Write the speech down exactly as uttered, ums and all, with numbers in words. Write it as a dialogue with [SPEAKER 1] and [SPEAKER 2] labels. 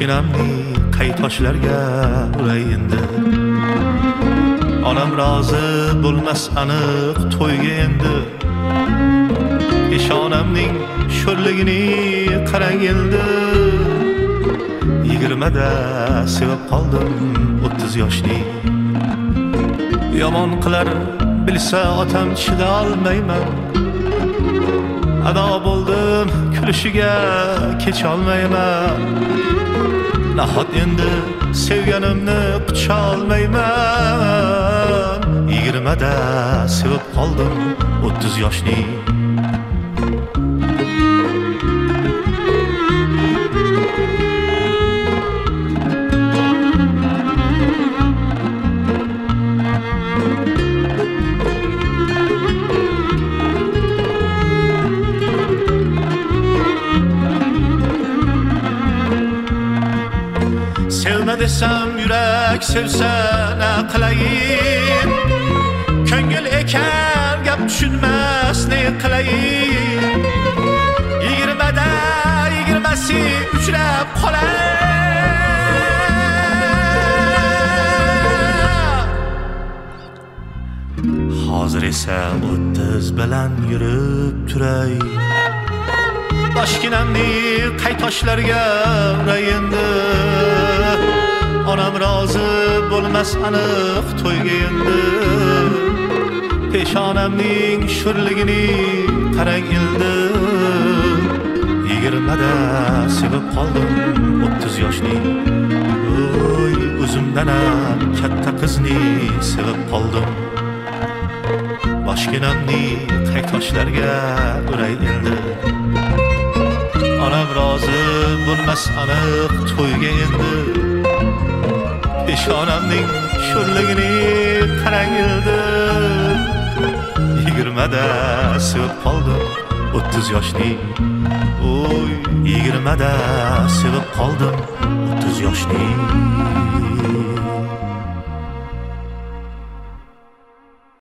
[SPEAKER 1] Boshginamni qay toshlarga uray endi. Onam rozi bo'lmas aniq to'yga endi. Peshonamning sho'rligini qarang endi. Yigirmada sevib qoldim o'ttiz yoshni. Yomon qilar bilsa otam chida olmayman. Ado bo'ldim kulishiga kecha olmayman. Nahot endi sevganimni qucha olmayman. Yigirmada sevib qoldim o'ttiz yoshni. Sevme desem yürek sevse ne kılayım. Köngül eken gap düşünmez ne kılayım. Yigirmede yigirmesi üçlep qolar. Hozir esa o'ttiz bilan yurib turay. Boshginamni qay toshlarga uray endi. Onam rozi bo'lmas aniq to'yga endi. Peshonamning sho'rligini qarang endi. Yigirmada sevib qoldim o'ttiz yoshni. Oy, o'zimdan ham katta qizni sevib qoldim. Boshginamni qay toshlarga uray endi. Onam rozi bo'lmas aniq to'yga endi. Peshonamning sho'rligini qarang endi. Yigirmada sevib qoldim o'ttiz yoshni. Oy, yigirmada sevib qoldim o'ttiz yoshni.